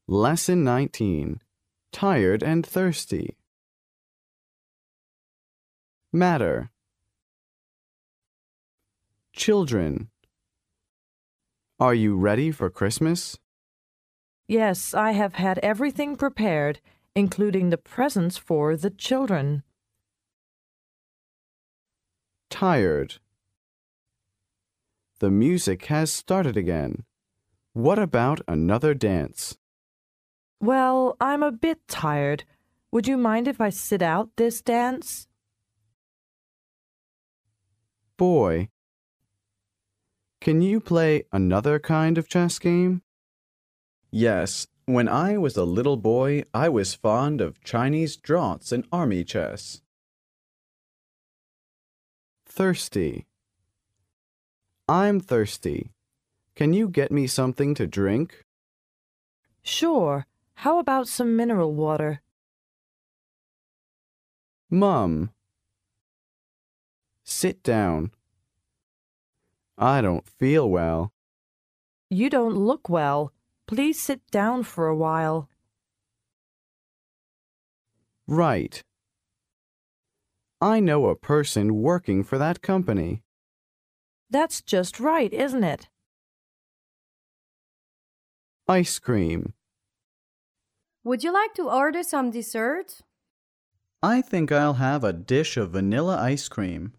Lesson 19. Tired and thirsty. Matter. Children. Are you ready for Christmas? Yes, I have had everything prepared, including the presents for the children. Tired. The music has started again. What about another dance? Well, I'm a bit tired. Would you mind if I sit out this dance? Boy. Can you play another kind of chess game? Yes, when I was a little boy, I was fond of Chinese draughts and army chess. Thirsty. I'm thirsty. Can you get me something to drink? Sure. How about some mineral water? Mum. Sit down. I don't feel well. You don't look well. Please sit down for a while. Right. I know a person working for that company. That's just right, isn't it? Ice cream. Would you like to order some dessert? I think I'll have a dish of vanilla ice cream.